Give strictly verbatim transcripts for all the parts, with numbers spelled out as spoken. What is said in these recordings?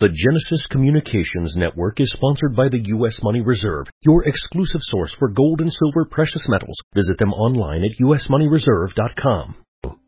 The Genesis Communications Network is sponsored by the U S Money Reserve, your exclusive source for gold and silver precious metals. Visit them online at u s money reserve dot com.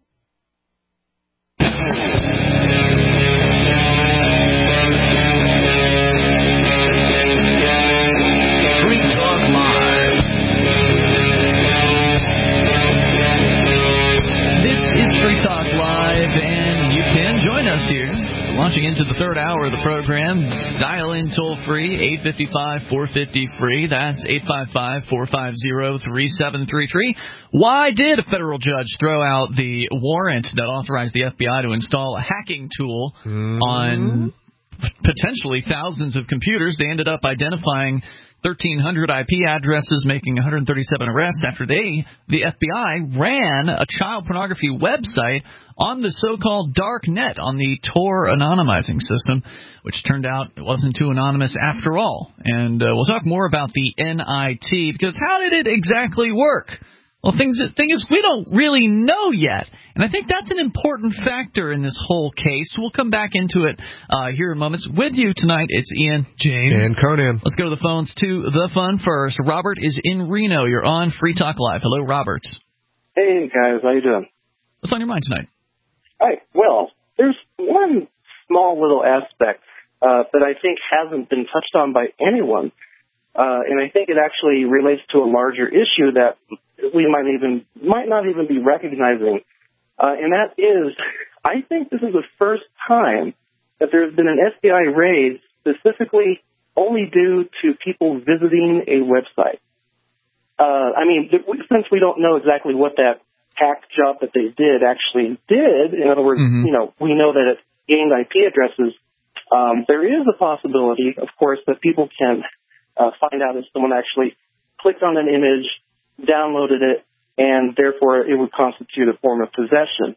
Free Talk Live, and you can join us here. Launching into the third hour of the program. Dial in toll-free, eight five five, four five zero, free. That's eight five five, four five zero, three seven three three. Why did a federal judge throw out the warrant that authorized the F B I to install a hacking tool mm-hmm. on potentially thousands of computers? They ended up identifying thirteen hundred I P addresses, making one hundred thirty-seven arrests after they, the F B I, ran a child pornography website on the so-called dark net, on the Tor anonymizing system, which turned out it wasn't too anonymous after all. And uh, we'll talk more about the N I T, because how did it exactly work? Well, things, the thing is, we don't really know yet. And I think that's an important factor in this whole case. We'll come back into it uh, here in moments. With you tonight, it's Ian, James, and Conan. Let's go to the phones to the fun first. Robert is in Reno. You're on Free Talk Live. Hello, Robert. Hey, guys. How you doing? What's on your mind tonight? All right. Well, there's one small little aspect uh, that I think hasn't been touched on by anyone. Uh, and I think it actually relates to a larger issue that we might even might not even be recognizing. Uh, and that is, I think this is the first time that there's been an F B I raid specifically only due to people visiting a website. Uh, I mean, since we don't know exactly what that hack job that they did actually did, in other words, mm-hmm. you know, we know that it gained I P addresses. Um, there is a possibility, of course, that people can uh, find out if someone actually clicked on an image, downloaded it, and therefore it would constitute a form of possession.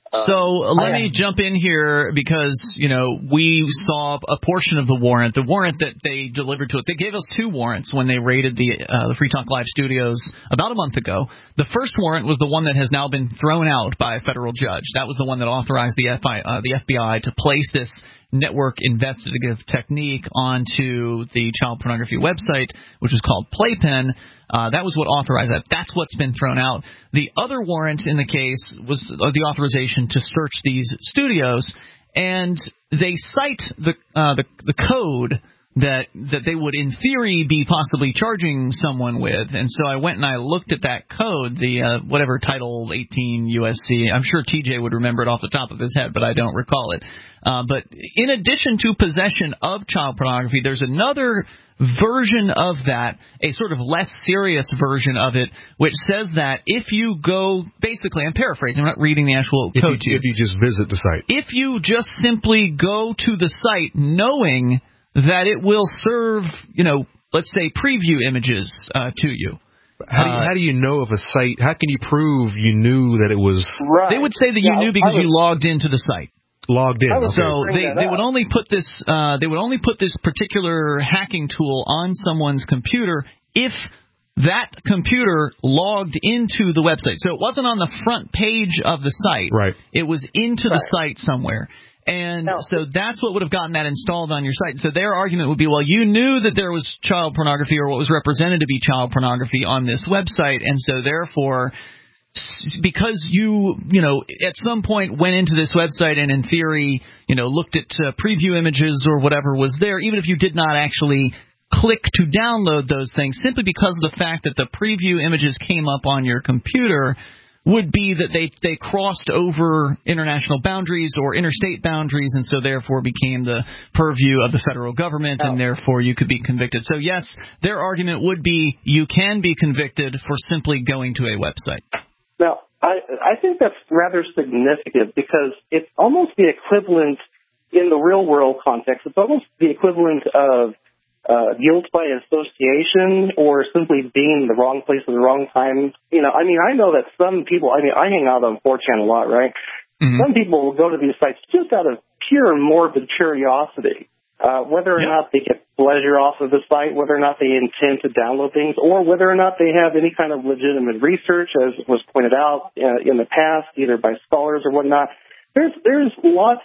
So uh, let me jump in here because, you know, we saw a portion of the warrant, the warrant that they delivered to us. They gave us two warrants when they raided the, uh, the Free Talk Live studios about a month ago. The first warrant was the one that has now been thrown out by a federal judge. That was the one that authorized the, F I, uh, the F B I to place this network investigative technique onto the child pornography website, which was called Playpen. Uh, that was what authorized that. That's what's been thrown out. The other warrant in the case was the authorization to search these studios, and they cite the uh, the, the code that that they would, in theory, be possibly charging someone with. And so I went and I looked at that code, the uh, whatever Title eighteen U S C. I'm sure T J would remember it off the top of his head, but I don't recall it. Uh, but in addition to possession of child pornography, there's another version of that, a sort of less serious version of it, which says that if you go, basically, I'm paraphrasing, I'm not reading the actual if code you, to you. If you just visit the site. If you just simply go to the site knowing that it will serve, you know, let's say preview images uh, to you. How do, you, how do you know if a site, how can you prove you knew that it was? Right. They would say that yeah, you knew because was, you logged into the site. Logged in. Okay. So they, they would only put this uh, they would only put this particular hacking tool on someone's computer if that computer logged into the website. So it wasn't on the front page of the site. Right. It was into right. the site somewhere. And no. so that's what would have gotten that installed on your site. So their argument would be, well, you knew that there was child pornography or what was represented to be child pornography on this website, and so therefore, because you, you know, at some point went into this website and in theory, you know, looked at uh, preview images or whatever was there, even if you did not actually click to download those things, simply because of the fact that the preview images came up on your computer, would be that they, they crossed over international boundaries or interstate boundaries, and so therefore became the purview of the federal government, oh. and therefore you could be convicted. So yes, their argument would be you can be convicted for simply going to a website. Now, I, I think that's rather significant because it's almost the equivalent in the real world context. It's almost the equivalent of uh, guilt by association or simply being in the wrong place at the wrong time. You know, I mean, I know that some people, I mean, I hang out on four chan a lot, right? Mm-hmm. Some people will go to these sites just out of pure morbid curiosity. Uh, whether or yep. not they get pleasure off of the site, whether or not they intend to download things, or whether or not they have any kind of legitimate research, as was pointed out uh, in the past, either by scholars or whatnot. There's there's lots of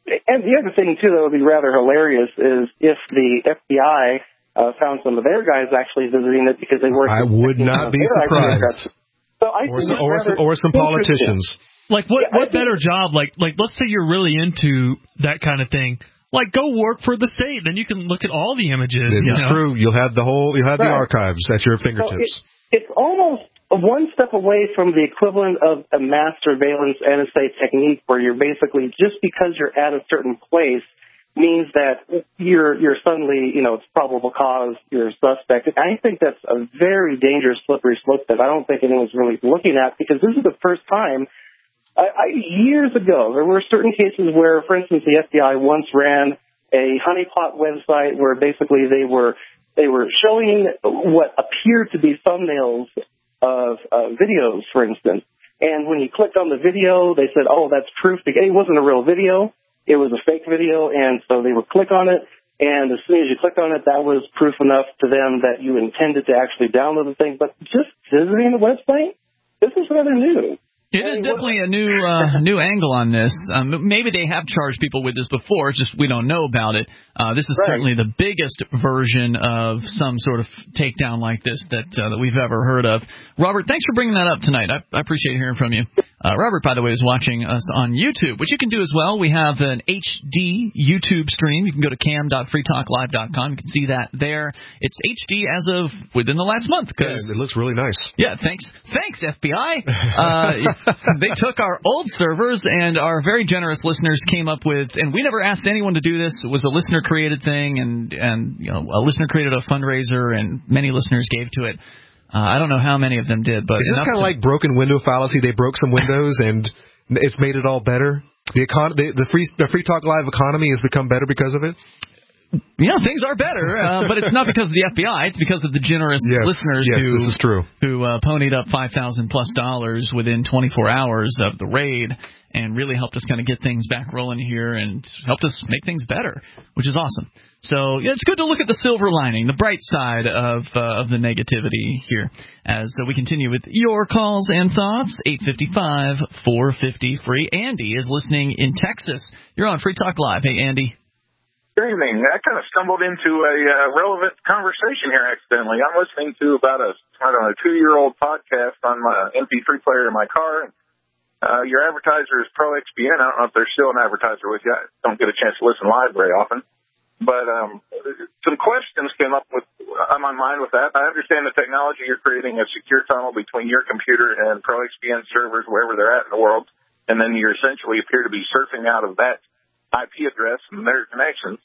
and the other thing, too, that would be rather hilarious is if the F B I uh, found some of their guys actually visiting it because they worked. I would not be surprised. So I or, some, or, some, or some politicians. Like, what, yeah, what better job? Like, like, let's say you're really into that kind of thing. Like, go work for the state. Then you can look at all the images. This you is know? true. You'll have the whole, you'll have right. the archives at your fingertips. So it, it's almost one step away from the equivalent of a mass surveillance N S A technique, where you're basically, just because you're at a certain place means that you're you're suddenly, you know, it's probable cause, you're a suspect. And I think that's a very dangerous, slippery slope that I don't think anyone's really looking at, because this is the first time. I, I, years ago, there were certain cases where, for instance, the F B I once ran a honeypot website where basically they were they were showing what appeared to be thumbnails of uh, videos, for instance. And when you clicked on the video, they said, "Oh, that's proof." It wasn't a real video; it was a fake video, and so they would click on it. And as soon as you clicked on it, that was proof enough to them that you intended to actually download the thing. But just visiting the website, this is rather new. It is definitely a new uh, new angle on this. Um, maybe they have charged people with this before, it's just we don't know about it. Uh, this is right. certainly the biggest version of some sort of takedown like this that uh, that we've ever heard of. Robert, thanks for bringing that up tonight. I, I appreciate hearing from you. Uh, Robert, by the way, is watching us on YouTube, which you can do as well. We have an H D YouTube stream. You can go to cam dot free talk live dot com. You can see that there. It's H D as of within the last month. Yeah, it looks really nice. Yeah, thanks. Thanks, F B I. Uh, They took our old servers, and our very generous listeners came up with, and we never asked anyone to do this. It was a listener-created thing, and, and you know, a listener created a fundraiser, and many listeners gave to it. Uh, I don't know how many of them did, but it's just kind of like broken window fallacy. They broke some windows, and it's made it all better. The, econ- the, the free the Free Talk Live economy has become better because of it. Yeah, things are better, uh, but it's not because of the F B I. It's because of the generous yes, listeners yes, who this is true. who uh, ponied up five thousand plus dollars within twenty-four hours of the raid and really helped us kind of get things back rolling here and helped us make things better, which is awesome. So yeah, it's good to look at the silver lining, the bright side of uh, of the negativity here as uh, we continue with your calls and thoughts. eight five five, four five zero, free. Andy is listening in Texas. You're on Free Talk Live. Hey, Andy. Good evening. I kind of stumbled into a uh, relevant conversation here accidentally. I'm listening to about a, I don't know, two-year-old podcast on my M P three player in my car. Uh, your advertiser is Pro X P N. I don't know if there's still an advertiser with you. I don't get a chance to listen live very often. But um, some questions came up with on my mind with that. I understand the technology. You're creating a secure tunnel between your computer and Pro X P N servers, wherever they're at in the world, and then you essentially appear to be surfing out of that I P address and their connections.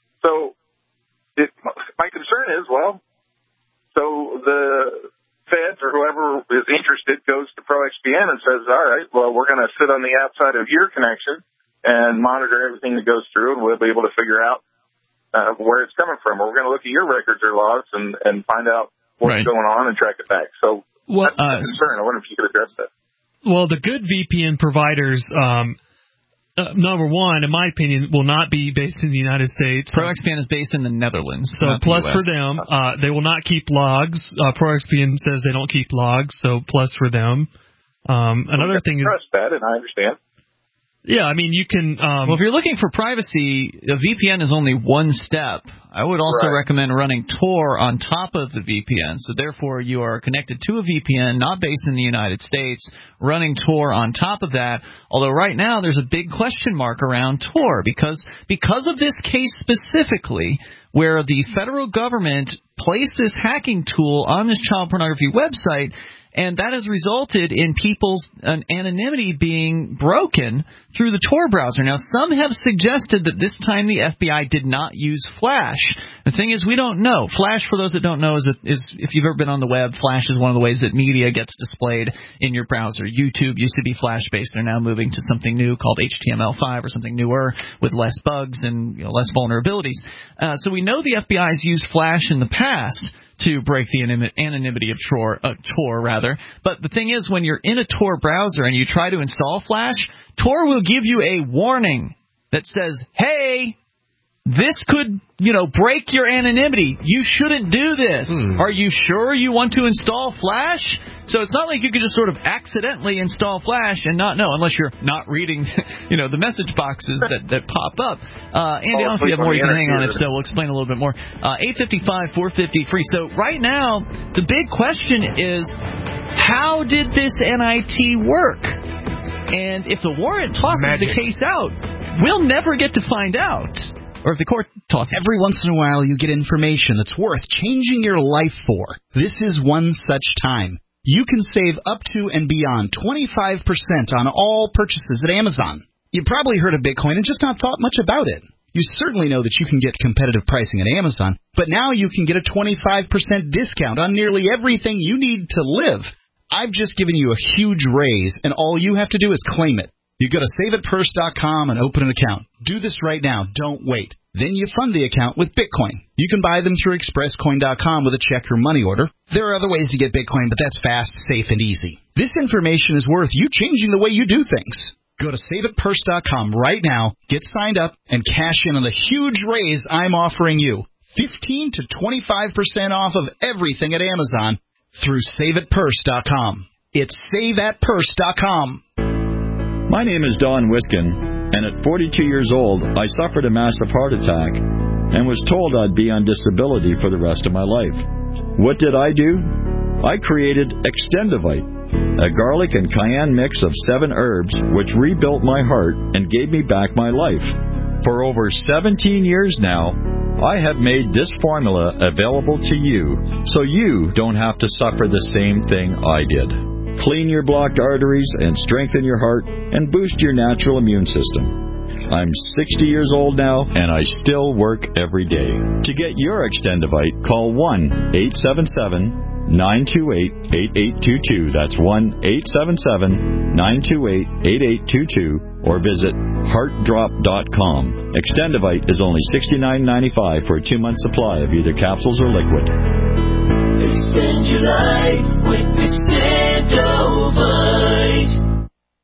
So it, my concern is, well, so the feds or whoever is interested goes to Pro X P N and says, all right, well, we're going to sit on the outside of your connection and monitor everything that goes through, and we'll be able to figure out uh, where it's coming from. Or we're going to look at your records or logs and, and find out what's right. going on and track it back. So well, that's my uh, concern. I wonder if you could address that. Well, the good V P N providers, um, Uh, number one, in my opinion, will not be based in the United States. Pro X P N is based in the Netherlands. So plus for them, uh, they will not keep logs. Uh, Pro X P N says they don't keep logs, so plus for them. Um, another okay, thing is trust that, and I understand. Yeah, I mean, you can... Um, well, if you're looking for privacy, a V P N is only one step. I would also right. recommend running Tor on top of the V P N. So therefore, you are connected to a V P N, not based in the United States, running Tor on top of that. Although right now, there's a big question mark around Tor because because of this case specifically, where the federal government placed this hacking tool on this child pornography website, and that has resulted in people's anonymity being broken through the Tor browser. Now, some have suggested that this time the F B I did not use Flash. The thing is, we don't know. Flash, for those that don't know, is, a, is if you've ever been on the web, Flash is one of the ways that media gets displayed in your browser. YouTube used to be Flash-based. They're now moving to something new called H T M L five or something newer with less bugs and you know, less vulnerabilities. Uh, so we know the F B I has used Flash in the past to break the anonymity of Tor, uh, Tor rather. But the thing is, when you're in a Tor browser and you try to install Flash, Tor will give you a warning that says, hey, this could, you know, break your anonymity. You shouldn't do this. Hmm. Are you sure you want to install Flash? So it's not like you could just sort of accidentally install Flash and not know, unless you're not reading, you know, the message boxes that, that pop up. Uh, Andy, oh, I don't know if you have more you can hang on. If so, we'll explain a little bit more. Uh, eight five five, four five zero, free. So right now, the big question is, how did this N I T work? And if the warrant tosses Magic. the case out, we'll never get to find out. Or if the court tosses. Every once in a while you get information that's worth changing your life for. This is one such time. You can save up to and beyond twenty-five percent on all purchases at Amazon. You probably heard of Bitcoin and just not thought much about it. You certainly know that you can get competitive pricing at Amazon, but now you can get a twenty-five percent discount on nearly everything you need to live. I've just given you a huge raise, and all you have to do is claim it. You go to save it purse dot com and open an account. Do this right now. Don't wait. Then you fund the account with Bitcoin. You can buy them through express coin dot com with a check or money order. There are other ways to get Bitcoin, but that's fast, safe, and easy. This information is worth you changing the way you do things. Go to save it purse dot com right now, get signed up, and cash in on the huge raise I'm offering you. fifteen to twenty-five percent off of everything at Amazon through save it purse dot com. It's save at purse dot com. My name is Don Wiskin, and at forty-two years old, I suffered a massive heart attack and was told I'd be on disability for the rest of my life. What did I do? I created Extendivite, a garlic and cayenne mix of seven herbs which rebuilt my heart and gave me back my life. For over seventeen years now, I have made this formula available to you so you don't have to suffer the same thing I did. Clean your blocked arteries and strengthen your heart and boost your natural immune system. I'm sixty years old now, and I still work every day. To get your Extendivite, call one eight seven seven, nine two eight, eight eight two two. That's one eight seven seven, nine two eight, eight eight two two, or visit heart drop dot com. Extendivite is only sixty-nine ninety-five for a two-month supply of either capsules or liquid. Extend your life with Extendivite.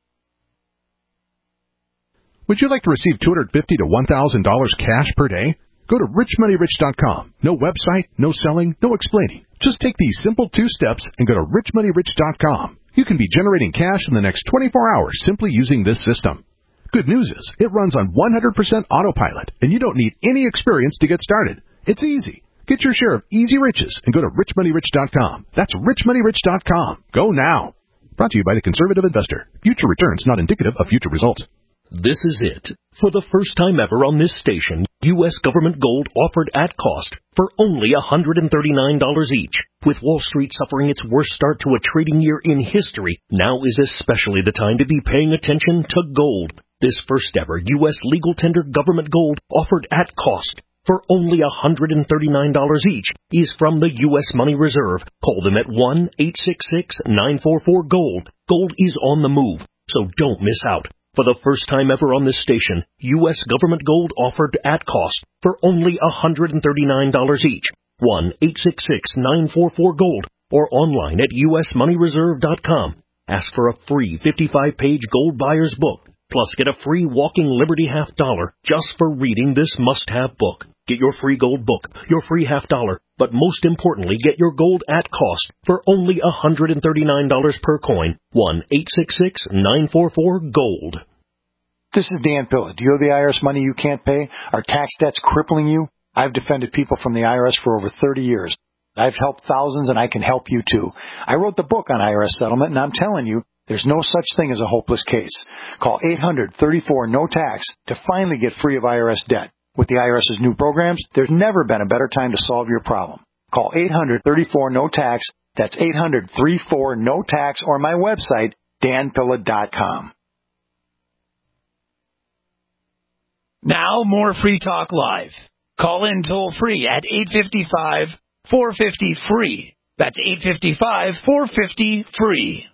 Would you like to receive two hundred fifty dollars to one thousand dollars cash per day? Go to rich money rich dot com. No website, no selling, no explaining. Just take these simple two steps and go to rich money rich dot com. You can be generating cash in the next twenty-four hours simply using this system. Good news is, it runs on one hundred percent autopilot, and you don't need any experience to get started. It's easy. Get your share of easy riches and go to rich money rich dot com. That's rich money rich dot com. Go now. Brought to you by the Conservative Investor. Future returns not indicative of future results. This is it. For the first time ever on this station, U S government gold offered at cost for only one hundred thirty-nine dollars each. With Wall Street suffering its worst start to a trading year in history, now is especially the time to be paying attention to gold. This first ever U S legal tender government gold offered at cost for only one hundred thirty-nine dollars each is from the U S Money Reserve. Call them at one eight six six, nine four four, GOLD. Gold is on the move, so don't miss out. For the first time ever on this station, U S government gold offered at cost for only one hundred thirty-nine dollars each. one eight six six, nine four four, GOLD or online at U S money reserve dot com. Ask for a free fifty-five page gold buyer's book, plus get a free walking Liberty half dollar just for reading this must-have book. Get your free gold book, your free half dollar, but most importantly, get your gold at cost for only one hundred thirty-nine dollars per coin. one eight six six, nine four four, GOLD. This is Dan Pilla. Do you owe the I R S money you can't pay? Are tax debts crippling you? I've defended people from the I R S for over thirty years. I've helped thousands, and I can help you too. I wrote the book on I R S settlement, and I'm telling you, there's no such thing as a hopeless case. Call eight hundred, thirty-four, no tax to finally get free of I R S debt. With the IRS's new programs, there's never been a better time to solve your problem. Call eight hundred, thirty-four, no tax. That's eight hundred, thirty-four, no tax, or my website, dan pilla dot com. Now more Free Talk Live. Call in toll free at eight five five, four five zero, free. That's eight five five, four five zero, free.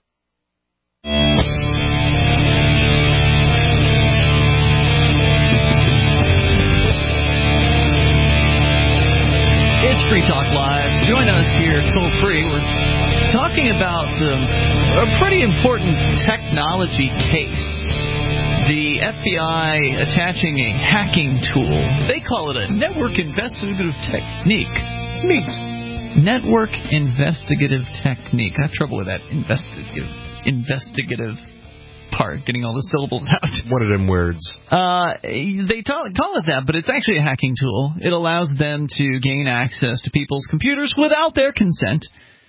It's Free Talk Live. Join us here toll free. We're talking about some, a pretty important technology case The F B I attaching a hacking tool. They call it a network investigative technique. Neat. Network investigative technique. I have trouble with that investigative investigative part, getting all the syllables out. One of them words. Uh, they call it that, but it's actually a hacking tool. It allows them to gain access to people's computers without their consent.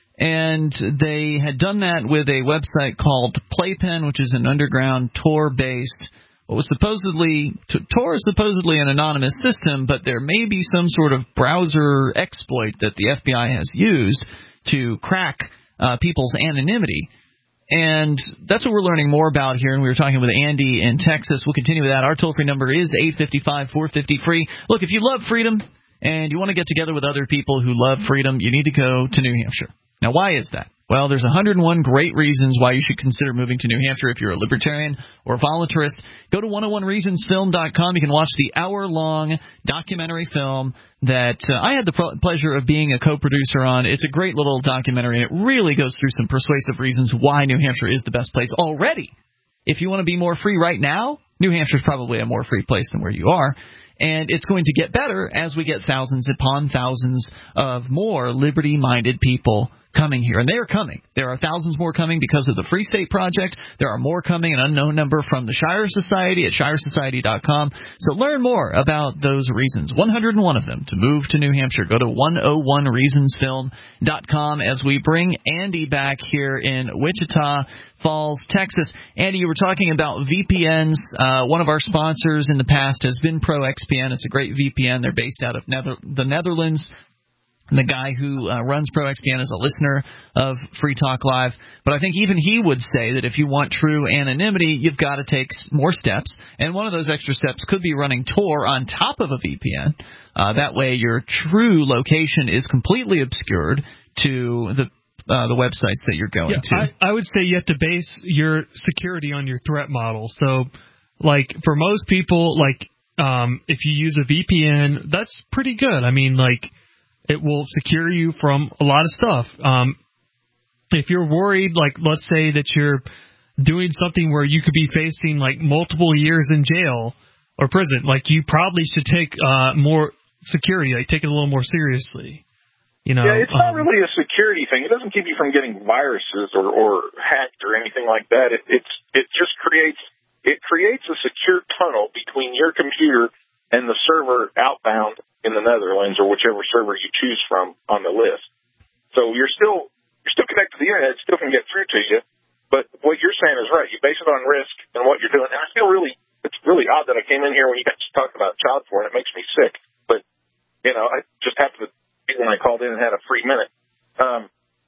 And they had done that with a website called Playpen, which is an underground Tor-based, what was supposedly, Tor is supposedly an anonymous system, but there may be some sort of browser exploit that the F B I has used to crack uh, people's anonymity. And that's what we're learning more about here, and we were talking with Andy in Texas. We'll continue with that. Our toll-free number is eight five five, four five zero, free. Look, if you love freedom and you want to get together with other people who love freedom, you need to go to New Hampshire. Now, why is that? Well, there's one hundred one great reasons why you should consider moving to New Hampshire if you're a libertarian or a voluntarist. Go to one oh one reasons film dot com. You can watch the hour-long documentary film that uh, I had the pro- pleasure of being a co-producer on. It's a great little documentary, and it really goes through some persuasive reasons why New Hampshire is the best place already. If you want to be more free right now, New Hampshire is probably a more free place than where you are. And it's going to get better as we get thousands upon thousands of more liberty-minded people coming here. And they are coming. There are thousands more coming because of the Free State Project. There are more coming, an unknown number from the Shire Society at shire society dot com. So learn more about those reasons. one hundred one of them to move to New Hampshire. Go to one oh one reasons film dot com as we bring Andy back here in Wichita Falls, Texas. Andy, you were talking about V P Ns. Uh, one of our sponsors in the past has been ProXPN. It's a great V P N. They're based out of Nether- the Netherlands. And the guy who uh, runs ProXPN is a listener of Free Talk Live. But I think even he would say that if you want true anonymity, you've got to take more steps. And one of those extra steps could be running Tor on top of a V P N. Uh, that way your true location is completely obscured to the Uh, the websites that you're going yeah, to. I, I would say you have to base your security on your threat model. So, like, for most people, like, um, if you use a V P N, that's pretty good. I mean, like, it will secure you from a lot of stuff. Um, if you're worried, like, let's say that you're doing something where you could be facing, like, multiple years in jail or prison, like, you probably should take uh, more security, like, take it a little more seriously. You know, yeah, it's not um, really a security thing. It doesn't keep you from getting viruses or, or hacked or anything like that. It, it's it just creates it creates a secure tunnel between your computer and the server outbound in the Netherlands or whichever server you choose from on the list. So you're still you're still connected to the internet. It still can get through to you. But what you're saying is right. You base it on risk and what you're doing. And I feel really it's really odd that I came in here when you guys talked about child porn. It makes me sick. But you know, I just have to. When I called in and had a free minute. Um,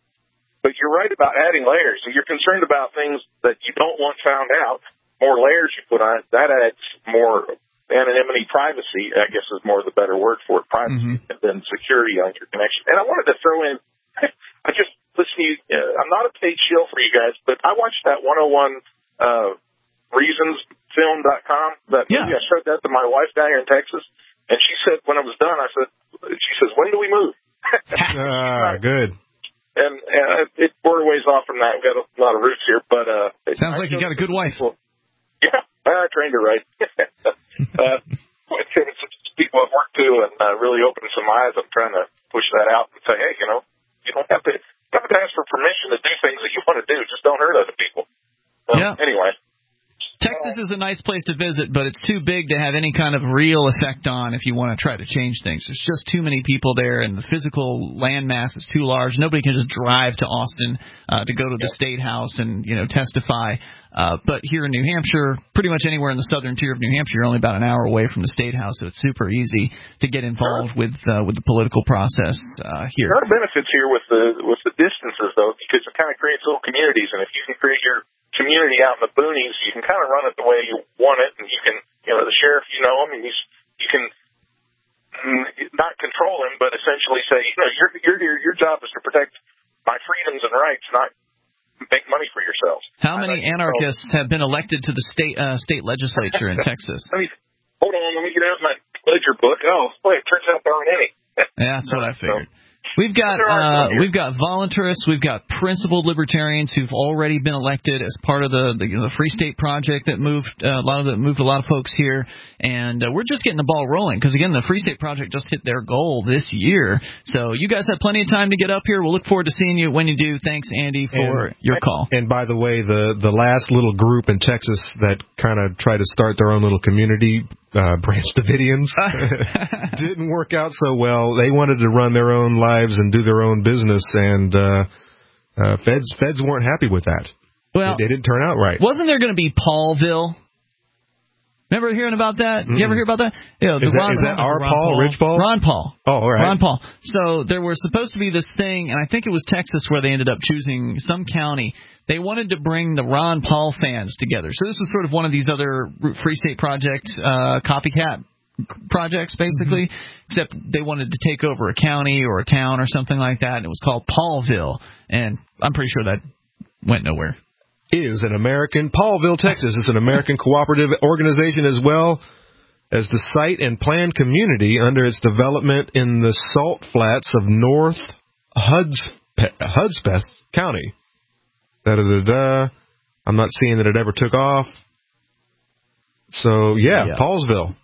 but you're right about adding layers. So you're concerned about things that you don't want found out. More layers you put on it, that adds more anonymity, privacy, I guess is more the better word for it, privacy, mm-hmm. than security on your connection. And I wanted to throw in, I just listen to you, uh, I'm not a paid shill for you guys, but I watched that one oh one uh, reasons film dot com. That yeah. movie. I showed that to my wife down here in Texas. And she said, when I was done, I said, she says, when do we move? ah, good. And, and it, we're a ways off from that. We've got a lot of roots here, but, uh. Sounds I like you got a good wife. People, yeah, I trained her right. uh, people I've worked to and uh, really opened some eyes. I'm trying to push that out and say, hey, you know, you don't have to, you don't have to ask for permission to do things that you want to do. Just don't hurt other people. So, yeah. Anyway. Texas is a nice place to visit, but it's too big to have any kind of real effect on if you want to try to change things. There's just too many people there, and the physical landmass is too large. Nobody can just drive to Austin uh, to go to the State House and, you know, testify. Uh, but here in New Hampshire, pretty much anywhere in the southern tier of New Hampshire, you're only about an hour away from the State House, so it's super easy to get involved sure. with uh, with the political process uh, here. There are benefits here with the with the distances, though, because it kind of creates little communities, and if you can create your community out in the boonies, you can kind of run it the way you want it, and you can, you know, the sheriff, you know him, and he's, you can not control him, but essentially say, you know, your your your job is to protect my freedoms and rights, not make money for yourselves. How many anarchists have been elected to the state uh, state legislature in Texas? Let me hold on. Let me get out my ledger book. Oh, boy, it turns out there aren't any. Yeah, that's what I figured. We've got uh, we've got voluntarists, we've got principled libertarians who've already been elected as part of the the, the Free State Project that moved uh, a lot of the, moved a lot of folks here, and uh, we're just getting the ball rolling because again, the Free State Project just hit their goal this year. So you guys have plenty of time to get up here. We'll look forward to seeing you when you do. Thanks, Andy, for and, your call. And by the way, the the last little group in Texas that kind of tried to start their own little community, uh, Branch Davidians, didn't work out so well. They wanted to run their own lives and do their own business, and uh, uh, feds feds weren't happy with that. Well, they, they didn't turn out right. Wasn't there going to be Paulville? Remember hearing about that? Mm-hmm. You ever hear about that? You know, is, that, Ron, is that our Ron Paul, Paul, Rich Paul? Ron Paul. Oh, all right. Ron Paul. So there was supposed to be this thing, and I think it was Texas where they ended up choosing some county. They wanted to bring the Ron Paul fans together. So this was sort of one of these other Free State Project uh, copycat projects, basically, mm-hmm. except they wanted to take over a county or a town or something like that, and it was called Paulville. And I'm pretty sure that went nowhere. Is an American, Paulville, Texas, is an American cooperative organization as well as the site and planned community under its development in the Salt Flats of North Hudspeth, Hudspeth County. Da, da, da, da. I'm not seeing that it ever took off. So, yeah, yeah. Paulsville.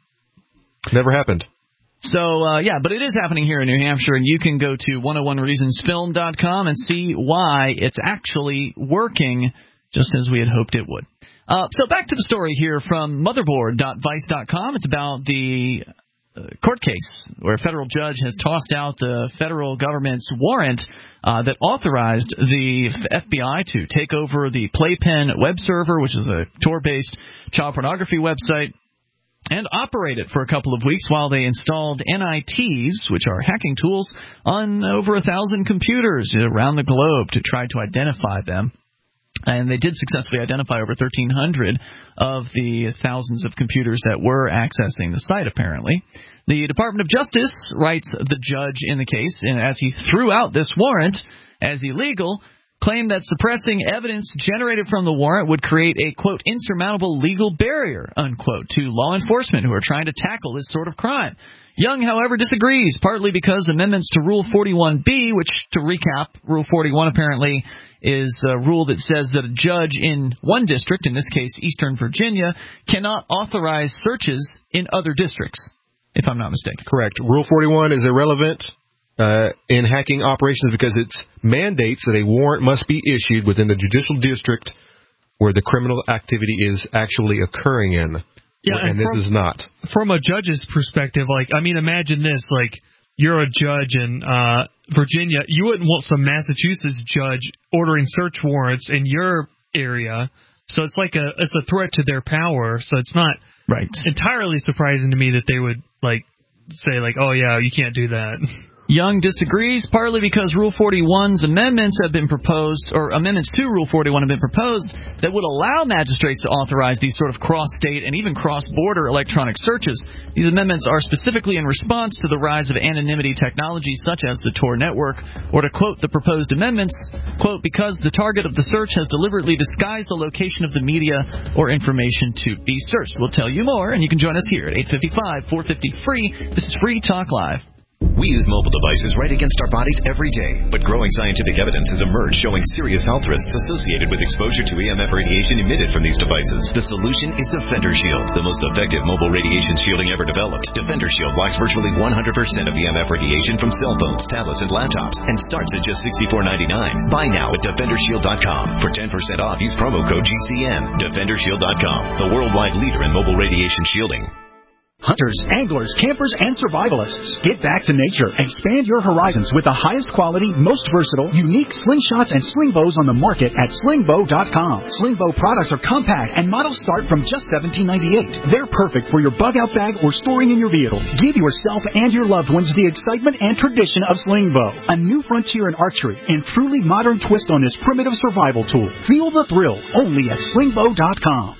Never happened. So, uh, yeah, but it is happening here in New Hampshire, and you can go to one oh one reasons film dot com and see why it's actually working just as we had hoped it would. Uh, so back to the story here from motherboard dot vice dot com. It's about the uh, court case where a federal judge has tossed out the federal government's warrant uh, that authorized the F B I to take over the Playpen web server, which is a Tor-based child pornography website, and operate it for a couple of weeks while they installed N I Ts, which are hacking tools, on over a thousand computers around the globe to try to identify them. And they did successfully identify over thirteen hundred of the thousands of computers that were accessing the site, apparently. The Department of Justice, writes the judge in the case, and as he threw out this warrant as illegal, claimed that suppressing evidence generated from the warrant would create a, quote, insurmountable legal barrier, unquote, to law enforcement who are trying to tackle this sort of crime. Young, however, disagrees, partly because amendments to Rule forty-one B, which, to recap, Rule forty-one apparently is a rule that says that a judge in one district, in this case Eastern Virginia, cannot authorize searches in other districts, if I'm not mistaken. Correct. Rule forty-one is irrelevant uh, in hacking operations because it mandates that a warrant must be issued within the judicial district where the criminal activity is actually occurring in. Yeah, and, and this from, is not. From a judge's perspective, like, I mean, imagine this, like, you're a judge in uh, Virginia. You wouldn't want some Massachusetts judge ordering search warrants in your area. So it's like a it's a threat to their power. So it's not right. entirely surprising to me that they would like say like, oh yeah, you can't do that. Young disagrees, partly because Rule forty-one's amendments have been proposed, or amendments to Rule forty-one have been proposed that would allow magistrates to authorize these sort of cross-state and even cross-border electronic searches. These amendments are specifically in response to the rise of anonymity technologies such as the Tor network, or to quote the proposed amendments, quote, because the target of the search has deliberately disguised the location of the media or information to be searched. We'll tell you more, and you can join us here at eight five five, four five zero, free. This is Free Talk Live. We use mobile devices right against our bodies every day, but growing scientific evidence has emerged showing serious health risks associated with exposure to E M F radiation emitted from these devices. The solution is Defender Shield, the most effective mobile radiation shielding ever developed. Defender Shield blocks virtually one hundred percent of E M F radiation from cell phones, tablets, and laptops, and starts at just sixty-four ninety-nine. Buy now at defender shield dot com. For ten percent off, use promo code G C N. defender shield dot com, the worldwide leader in mobile radiation shielding. Hunters, anglers, campers, and survivalists. Get back to nature. Expand your horizons with the highest quality, most versatile, unique slingshots and sling bows on the market at sling bow dot com. Sling bow products are compact and models start from just seventeen ninety-eight. They're perfect for your bug out bag or storing in your vehicle. Give yourself and your loved ones the excitement and tradition of sling bow. A new frontier in archery and truly modern twist on this primitive survival tool. Feel the thrill only at sling bow dot com.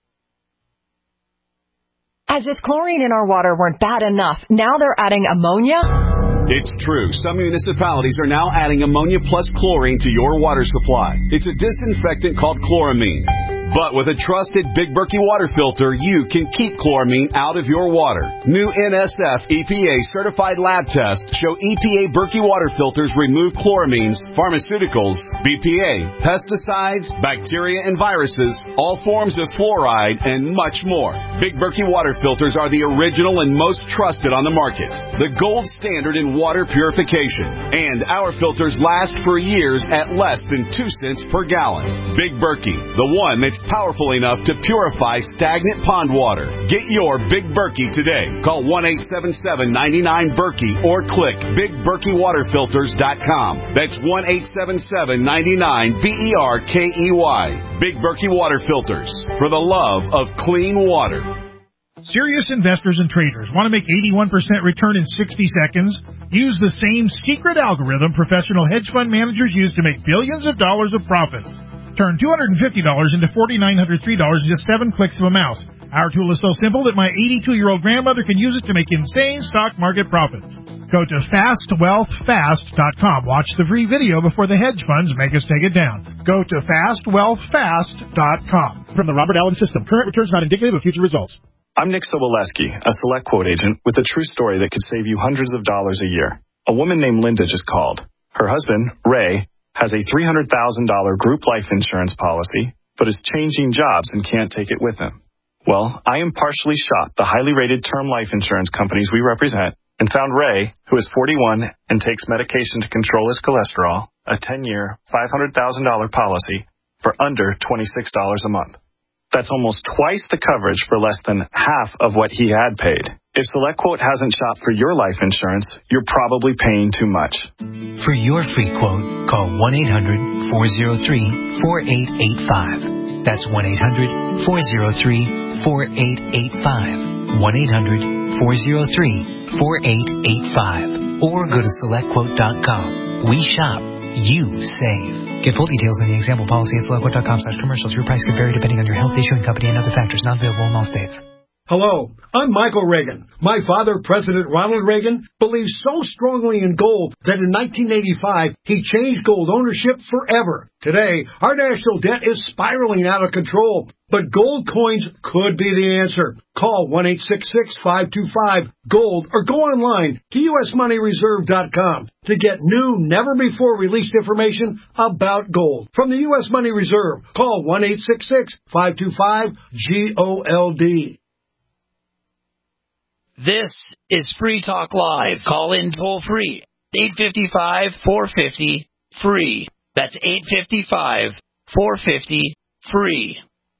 As if chlorine in our water weren't bad enough, now they're adding ammonia? It's true. Some municipalities are now adding ammonia plus chlorine to your water supply. It's a disinfectant called chloramine. But with a trusted Big Berkey water filter, you can keep chloramine out of your water. New N S F E P A certified lab tests show E P A Berkey water filters remove chloramines, pharmaceuticals, B P A, pesticides, bacteria and viruses, all forms of fluoride, and much more. Big Berkey water filters are the original and most trusted on the market. The gold standard in water purification. And our filters last for years at less than two cents per gallon. Big Berkey, the one that's powerful enough to purify stagnant pond water. Get your Big Berkey today. Call one eight seven seven, nine nine, Berkey or click big berkey water filters dot com. That's one eight seven seven, nine nine, B E R K E Y. Big Berkey Water Filters, for the love of clean water. Serious investors and traders want to make eighty-one percent return in sixty seconds? Use the same secret algorithm professional hedge fund managers use to make billions of dollars of profits. Turn two hundred fifty dollars into four thousand nine hundred three dollars in just seven clicks of a mouse. Our tool is so simple that my eighty-two-year-old grandmother can use it to make insane stock market profits. Go to fast wealth fast dot com. Watch the free video before the hedge funds make us take it down. Go to fast wealth fast dot com. From the Robert Allen System, current returns not indicative of future results. I'm Nick Soboleski, a Select Quote agent with a true story that could save you hundreds of dollars a year. A woman named Linda just called. Her husband, Ray, has a three hundred thousand dollars group life insurance policy, but is changing jobs and can't take it with him. Well, I impartially shopped the highly rated term life insurance companies we represent and found Ray, who is forty-one and takes medication to control his cholesterol, a ten-year, five hundred thousand dollars policy for under twenty-six dollars a month. That's almost twice the coverage for less than half of what he had paid. If SelectQuote hasn't shopped for your life insurance, you're probably paying too much. For your free quote, call one eight hundred, four oh three, four eight eight five. That's one eight hundred, four oh three, four eight eight five. one eight hundred, four oh three, four eight eight five. Or go to select quote dot com. We shop. You save. Get full details in the example policy at select quote dot com slash commercials. Your price could vary depending on your health, issuing company, and other factors not available in all states. Hello, I'm Michael Reagan. My father, President Ronald Reagan, believed so strongly in gold that in nineteen eighty-five, he changed gold ownership forever. Today, our national debt is spiraling out of control, but gold coins could be the answer. Call one eight six six, five two five, GOLD or go online to U S money reserve dot com to get new, never-before-released information about gold. From the U S Money Reserve, call one eight six six, five two five, GOLD. This is Free Talk Live. Call in toll free. eight five five, four five zero, free. That's eight five five, four five zero, free.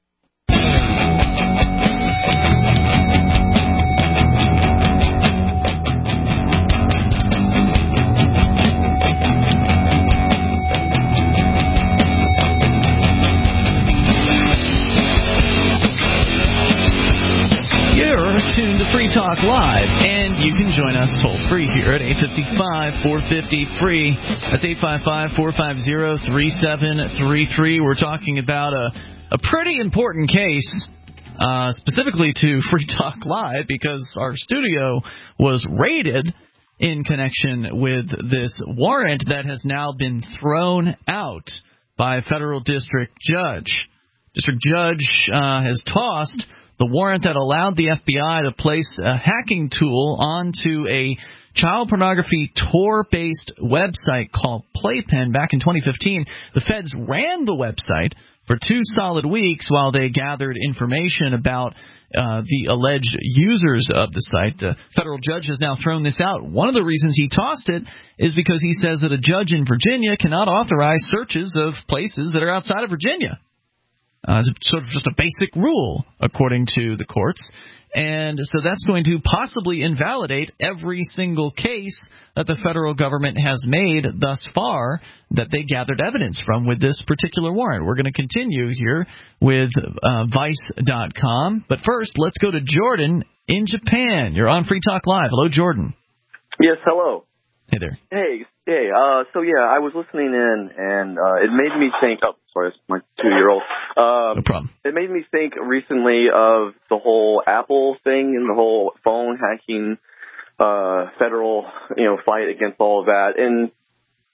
Tuned to Free Talk Live, and you can join us toll free here at eight five five, four five zero, free. That's eight five five, four five zero, three seven three three. We're talking about a, a pretty important case, uh, specifically to Free Talk Live, because our studio was raided in connection with this warrant that has now been thrown out by a federal district judge. District judge uh, has tossed the warrant that allowed the F B I to place a hacking tool onto a child pornography Tor-based website called Playpen back in twenty fifteen. The feds ran the website for two solid weeks while they gathered information about uh, the alleged users of the site. The federal judge has now thrown this out. One of the reasons he tossed it is because he says that a judge in Virginia cannot authorize searches of places that are outside of Virginia. Uh, it's sort of just a basic rule, according to the courts. And so that's going to possibly invalidate every single case that the federal government has made thus far that they gathered evidence from with this particular warrant. We're going to continue here with uh, Vice dot com. But first, let's go to Jordan in Japan. You're on Free Talk Live. Hello, Jordan. Yes, hello. Hey there. Hey, hey. Uh, so, yeah, I was listening in, and uh, it made me think – oh, sorry, it's my two-year-old. Um, no problem. It made me think recently of the whole Apple thing and the whole phone hacking uh, federal, you know, fight against all of that. And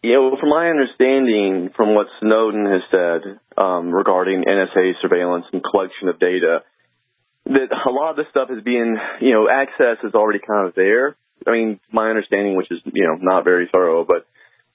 you know, from my understanding, from what Snowden has said um, regarding N S A surveillance and collection of data, that a lot of this stuff is being, you know, access is already kind of there. I mean, my understanding, which is, you know, not very thorough, but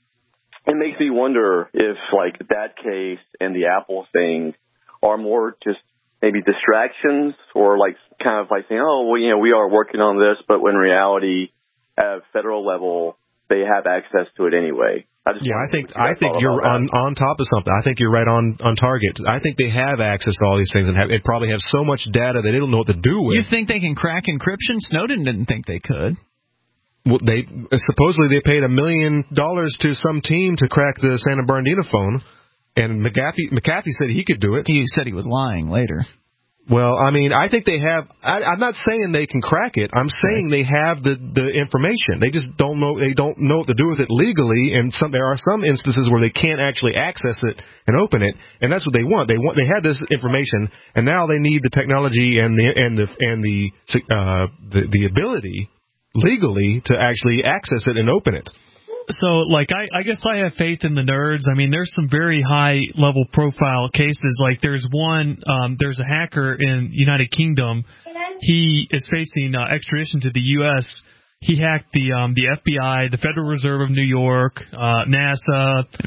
it makes me wonder if, like, that case and the Apple thing are more just maybe distractions or, like, kind of like saying, oh, well, you know, we are working on this, but when in reality, at a federal level, they have access to it anyway. I just yeah, I think I think you're on, on top of something. I think you're right on, on target. I think they have access to all these things and have, it probably have so much data that they don't know what to do with. You think they can crack encryption? Snowden didn't think they could. Well, they supposedly they paid a million dollars to some team to crack the Santa Bernardino phone, and McAfee McAfee said he could do it. He said he was lying later. Well, I mean, I think they have. I, I'm not saying they can crack it. I'm saying they have the, the information. They just don't know. They don't know what to do with it legally. And some there are some instances where they can't actually access it and open it. And that's what they want. They want. They had this information, and now they need the technology and the and the and the uh, the, the ability legally to actually access it and open it. So, like, I, I guess I have faith in the nerds. I mean, there's some very high-level profile cases. Like, there's one, um, there's a hacker in United Kingdom. He is facing uh, extradition to the U S. He hacked the um, the F B I, the Federal Reserve of New York, uh, NASA, uh,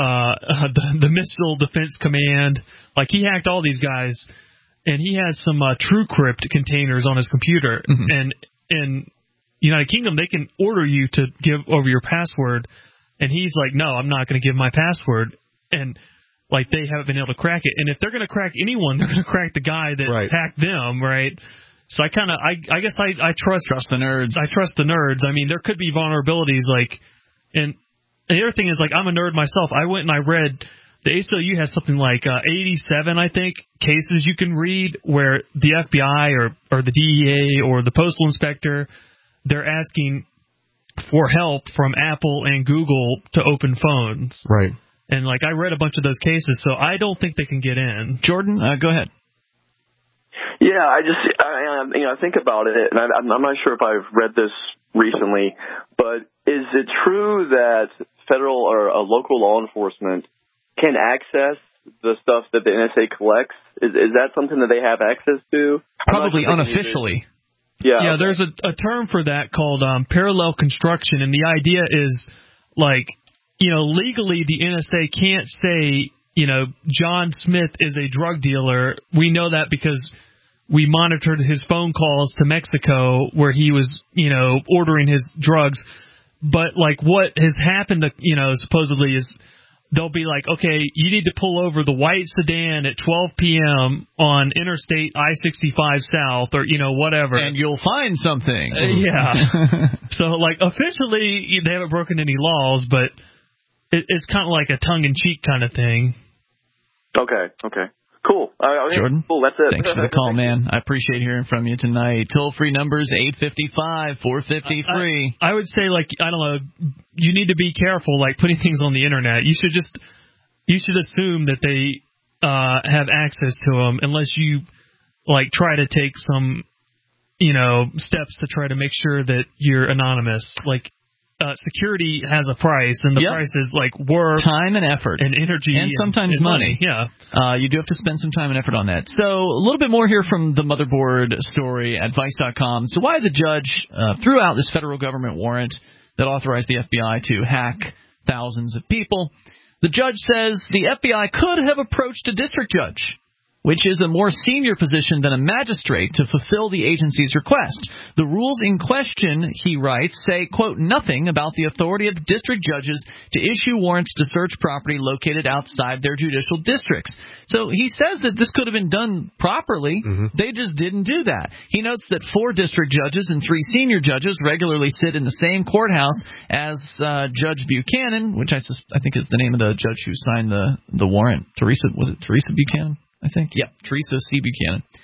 the, the Missile Defense Command. Like, he hacked all these guys, and he has some uh, TrueCrypt containers on his computer. Mm-hmm. And and United Kingdom, they can order you to give over your password, and he's like, no, I'm not going to give my password, and like they haven't been able to crack it. And if they're going to crack anyone, they're going to crack the guy that right. hacked them, right? So I kind of, I, I guess I, I trust trust the nerds. I trust the nerds. I mean, there could be vulnerabilities, like, and, and the other thing is, like, I'm a nerd myself. I went and I read the A C L U has something like uh, eighty-seven, I think, cases you can read where the F B I or or the D E A or the postal inspector, they're asking for help from Apple and Google to open phones. Right. And, like, I read a bunch of those cases, so I don't think they can get in. Jordan, uh, go ahead. Yeah, I just, I, you know, I think about it, and I, I'm not sure if I've read this recently, but is it true that federal or uh, local law enforcement can access the stuff that the N S A collects? Is, is that something that they have access to? Probably unofficially. Yeah, yeah. okay. There's a, a term for that called um, parallel construction, and the idea is, like, you know, legally the N S A can't say, you know, John Smith is a drug dealer. We know that because we monitored his phone calls to Mexico where he was, you know, ordering his drugs. But, like, what has happened, to, you know, supposedly is they'll be like, okay, you need to pull over the white sedan at twelve p.m. on Interstate I sixty-five South or, you know, whatever. And you'll find something. Uh, yeah. So, like, officially they haven't broken any laws, but it, it's kind of like a tongue-in-cheek kind of thing. Okay, okay. Cool. Uh, okay. Jordan, cool. That's it. Thanks for the call, man. I appreciate hearing from you tonight. Toll-free numbers, eight five five, four five zero, free. I, I would say, like, I don't know, you need to be careful, like, putting things on the Internet. You should just, you should assume that they uh, have access to them unless you, like, try to take some, you know, steps to try to make sure that you're anonymous. Like, Uh, security has a price, and the yep. price is like work, time, and effort, and energy, and sometimes and money. money. Yeah, uh, you do have to spend some time and effort on that. So a little bit more here from the Motherboard story at Vice dot com. So why the judge uh, threw out this federal government warrant that authorized the F B I to hack thousands of people. The judge says the F B I could have approached a district judge, which is a more senior position than a magistrate, to fulfill the agency's request. The rules in question, he writes, say, quote, nothing about the authority of district judges to issue warrants to search property located outside their judicial districts. So he says that this could have been done properly. Mm-hmm. They just didn't do that. He notes that four district judges and three senior judges regularly sit in the same courthouse as uh, Judge Buchanan, which I, sus- I think is the name of the judge who signed the, the warrant. Teresa, was it Teresa Buchanan? I think. Yeah, Teresa C. Buchanan.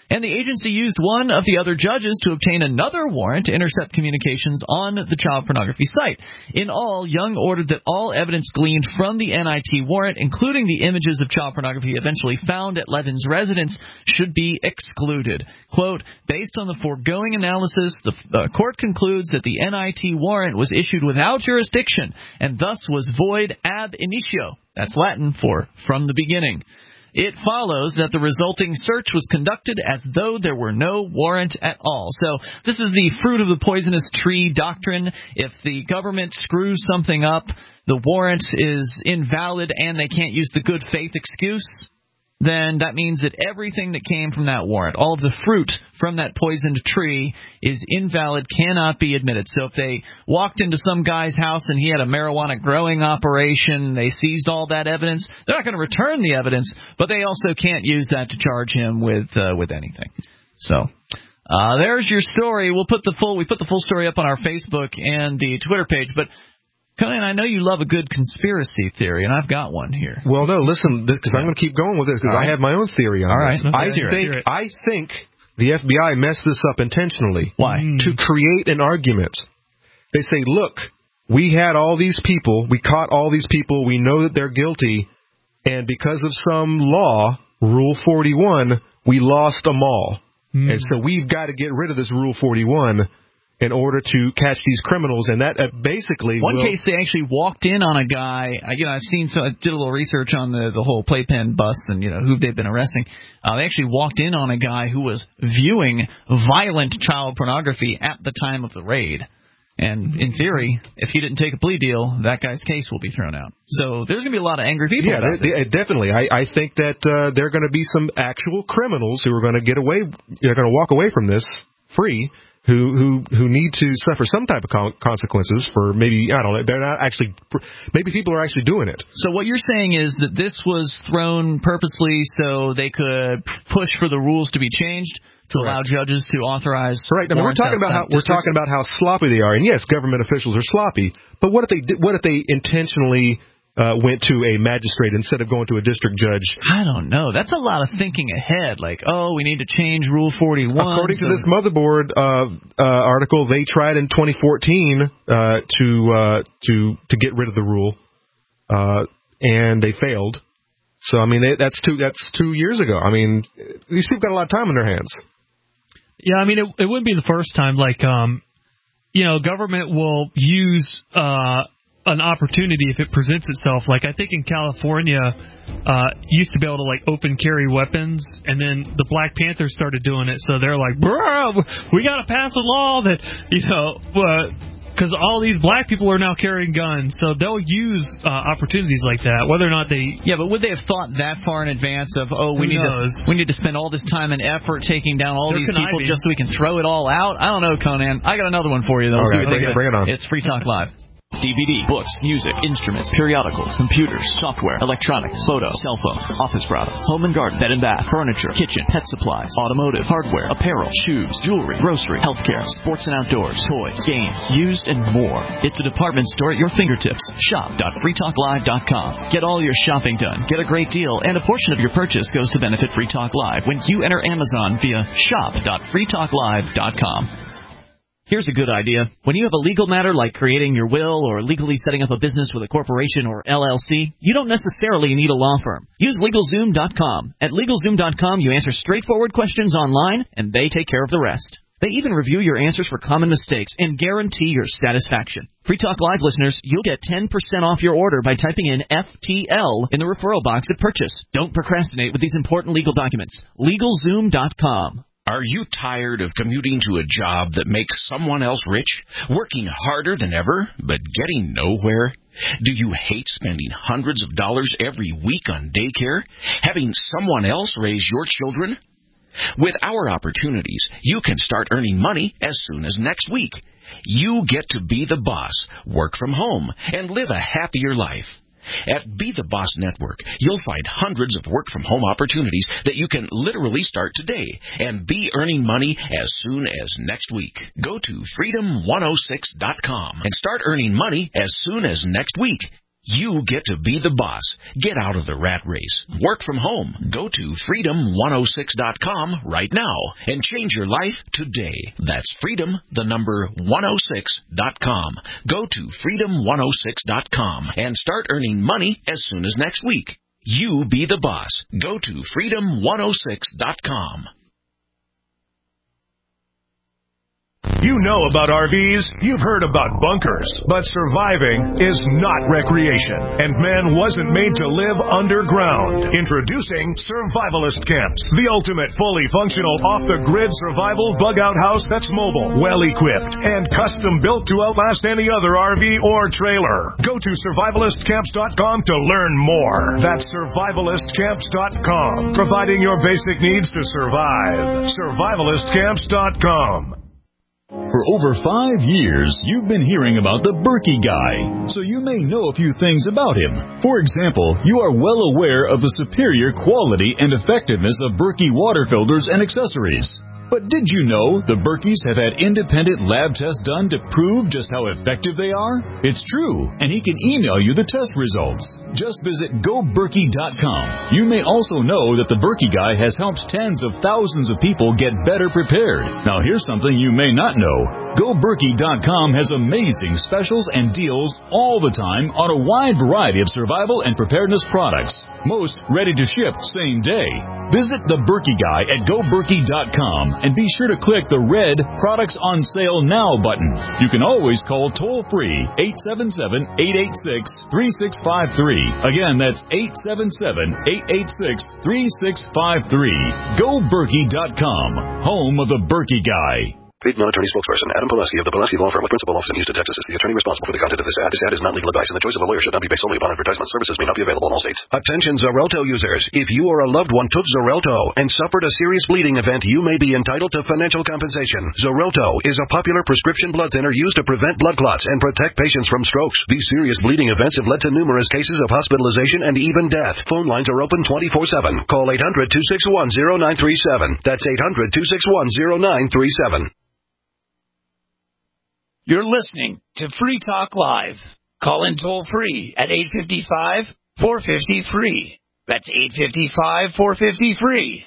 And the agency used one of the other judges to obtain another warrant to intercept communications on the child pornography site. In all, Young ordered that all evidence gleaned from the N I T warrant, including the images of child pornography eventually found at Levin's residence, should be excluded. Quote, based on the foregoing analysis, the uh, court concludes that the N I T warrant was issued without jurisdiction and thus was void ab initio. That's Latin for from the beginning. It follows that the resulting search was conducted as though there were no warrant at all. So this is the fruit of the poisonous tree doctrine. If the government screws something up, the warrant is invalid and they can't use the good faith excuse, then that means that everything that came from that warrant, all of the fruit from that poisoned tree, is invalid, cannot be admitted. So if they walked into some guy's house and he had a marijuana growing operation, they seized all that evidence, they're not going to return the evidence, but they also can't use that to charge him with uh, with anything. So uh, there's your story. We'll put the full we put the full story up on our Facebook and the Twitter page, but Conan, I know you love a good conspiracy theory, and I've got one here. Well, no, listen, because I'm going to keep going with this because right. I have my own theory on All this. Right. I think I think the F B I messed this up intentionally. Why? To create an argument. They say, look, we had all these people, we caught all these people, we know that they're guilty, and because of some law, Rule forty-one, we lost them all. Mm. And so we've got to get rid of this Rule forty-one in order to catch these criminals, and that uh, basically one will... case they actually walked in on a guy. Uh, you know, I've seen so I did a little research on the the whole Playpen bust and you know who they've been arresting. Uh, they actually walked in on a guy who was viewing violent child pornography at the time of the raid. And in theory, if he didn't take a plea deal, that guy's case will be thrown out. So there's going to be a lot of angry people. Yeah, about they, this. They, definitely. I, I think that uh, there are going to be some actual criminals who are going to get away. They're going to walk away from this free. Who who who need to suffer some type of consequences for maybe, I don't know, they're not actually, maybe people are actually doing it. So what you're saying is that this was thrown purposely so they could push for the rules to be changed to Correct. Allow judges to authorize. Right. I mean, we're talking about how districts. we're talking about how sloppy they are, and yes, government officials are sloppy. But what if they what if they intentionally Uh, went to a magistrate instead of going to a district judge? I don't know. That's a lot of thinking ahead. Like, oh, we need to change Rule forty-one. According so to this Motherboard uh, uh, article, they tried in twenty fourteen uh, to uh, to to get rid of the rule, uh, and they failed. So I mean, they, that's two that's two years ago. I mean, these people got a lot of time on their hands. Yeah, I mean, it, it wouldn't be the first time. Like, um, you know, government will use. Uh, an opportunity if it presents itself. Like I think in California uh used to be able to like open carry weapons, and then the Black Panthers started doing it, so they're like, bro, we gotta pass a law that, you know, because uh, all these black people are now carrying guns, so they'll use uh, opportunities like that, whether or not they yeah but would they have thought that far in advance of, oh, we need knows? to we need to spend all this time and effort taking down all They're these conniving. people just so we can throw it all out? I don't know, Conan. I got another one for you though. Okay, bring, it, bring it on. It's Free Talk Live. D V D, books, music, instruments, periodicals, computers, software, electronics, photo, cell phone, office products, home and garden, bed and bath, furniture, kitchen, pet supplies, automotive, hardware, apparel, shoes, jewelry, grocery, healthcare, sports and outdoors, toys, games, used, and more. It's a department store at your fingertips. shop dot free talk live dot com. Get all your shopping done, get a great deal, and a portion of your purchase goes to benefit Free Talk Live when you enter Amazon via shop dot free talk live dot com. Here's a good idea. When you have a legal matter like creating your will or legally setting up a business with a corporation or L L C, you don't necessarily need a law firm. Use LegalZoom dot com. At LegalZoom dot com, you answer straightforward questions online, and they take care of the rest. They even review your answers for common mistakes and guarantee your satisfaction. Free Talk Live listeners, you'll get ten percent off your order by typing in F T L in the referral box at purchase. Don't procrastinate with these important legal documents. LegalZoom dot com. Are you tired of commuting to a job that makes someone else rich, working harder than ever, but getting nowhere? Do you hate spending hundreds of dollars every week on daycare, having someone else raise your children? With our opportunities, you can start earning money as soon as next week. You get to be the boss, work from home, and live a happier life. At Be the Boss Network, you'll find hundreds of work-from-home opportunities that you can literally start today and be earning money as soon as next week. Go to freedom one oh six dot com and start earning money as soon as next week. You get to be the boss. Get out of the rat race. Work from home. Go to freedom one oh six dot com right now and change your life today. That's freedom, the number one oh six dot com. Go to freedom one oh six dot com and start earning money as soon as next week. You be the boss. Go to freedom one oh six dot com. You know about R Vs, you've heard about bunkers, but surviving is not recreation, and man wasn't made to live underground. Introducing Survivalist Camps, the ultimate fully functional off-the-grid survival bug-out house that's mobile, well-equipped, and custom-built to outlast any other R V or trailer. Go to survivalist camps dot com to learn more. That's survivalist camps dot com, providing your basic needs to survive. survivalist camps dot com. For over five years, you've been hearing about the Berkey Guy, so you may know a few things about him. For example, you are well aware of the superior quality and effectiveness of Berkey water filters and accessories. But did you know the Berkeys have had independent lab tests done to prove just how effective they are? It's true, and he can email you the test results. Just visit go berkey dot com. You may also know that the Berkey Guy has helped tens of thousands of people get better prepared. Now here's something you may not know. go berkey dot com has amazing specials and deals all the time on a wide variety of survival and preparedness products. Most ready to ship same day. Visit the Berkey Guy at go berkey dot com and be sure to click the red Products on Sale Now button. You can always call toll-free eight seven seven, eight eight six, three six five three. Again, that's eight seven seven, eight eight six, three six five three. go berkey dot com, home of the Berkey Guy. Paid non-attorney spokesperson Adam Pulaski of the Pulaski Law Firm with principal office in Houston, Texas is the attorney responsible for the content of this ad. This ad is not legal advice, and the choice of a lawyer should not be based solely upon advertisement. Services may not be available in all states. Attention Xarelto users. If you or a loved one took Xarelto and suffered a serious bleeding event, you may be entitled to financial compensation. Xarelto is a popular prescription blood thinner used to prevent blood clots and protect patients from strokes. These serious bleeding events have led to numerous cases of hospitalization and even death. Phone lines are open twenty-four seven. Call eight hundred, two six one, zero nine three seven. That's eight hundred, two six one, zero nine three seven. You're listening to Free Talk Live. Call in toll free at eight five five, four five zero, free. That's eight five five, four five zero, free.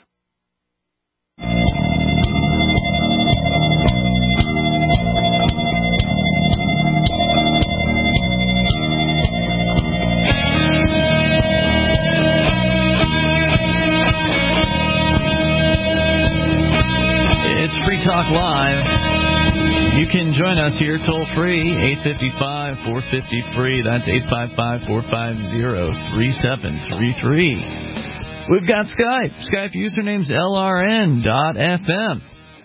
It's Free Talk Live. You can join us here toll-free, eight five five, four five zero, free. That's eight five five, four five zero, three seven three three. We've got Skype. Skype username's L R N dot F M.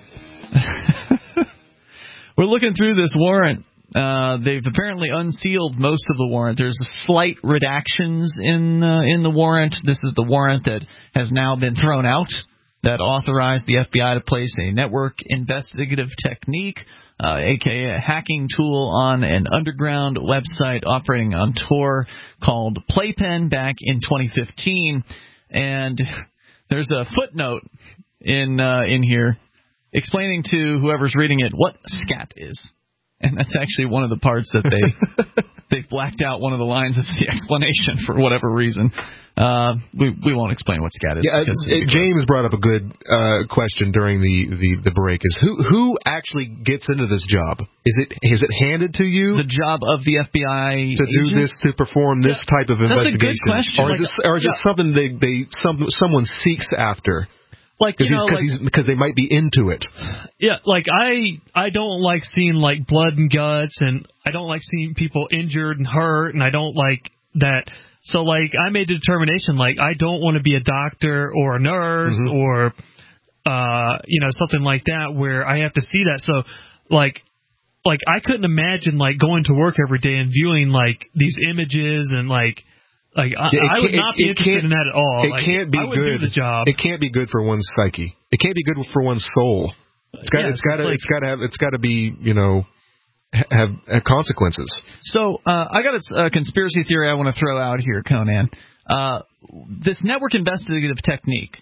We're looking through this warrant. Uh, they've apparently unsealed most of the warrant. There's slight redactions in, uh, in the warrant. This is the warrant that has now been thrown out that authorized the F B I to place a network investigative technique, Uh, a k a a hacking tool on an underground website operating on Tor called Playpen back in twenty fifteen. And there's a footnote in uh, in here explaining to whoever's reading it what SCAT is. And that's actually one of the parts that they they've blacked out one of the lines of the explanation for whatever reason. Uh, we we won't explain what SCAT is. Yeah, it, James brought up a good uh, question during the, the, the break. Is who who actually gets into this job? Is it is it handed to you? The job of the F B I to agent? do this, to perform this yeah, type of investigation? That's a good question. Or is like, this or is yeah. it something they they some someone seeks after? Like, you know, because like, because they might be into it. Yeah, like I I don't like seeing like blood and guts, and I don't like seeing people injured and hurt, and I don't like that. So like I made the determination, like I don't want to be a doctor or a nurse mm-hmm. or uh you know something like that where I have to see that. So like like I couldn't imagine like going to work every day and viewing like these images and like. Like I, yeah, I would not be interested in that at all. It like, can't be I would good. Do the job. It can't be good for one's psyche. It can't be good for one's soul. It's got. Yeah, it's got to. like, it's got to have. It's got to be. You know, have, have consequences. So uh, I got a, a conspiracy theory I want to throw out here, Conan. Uh, this network investigative technique.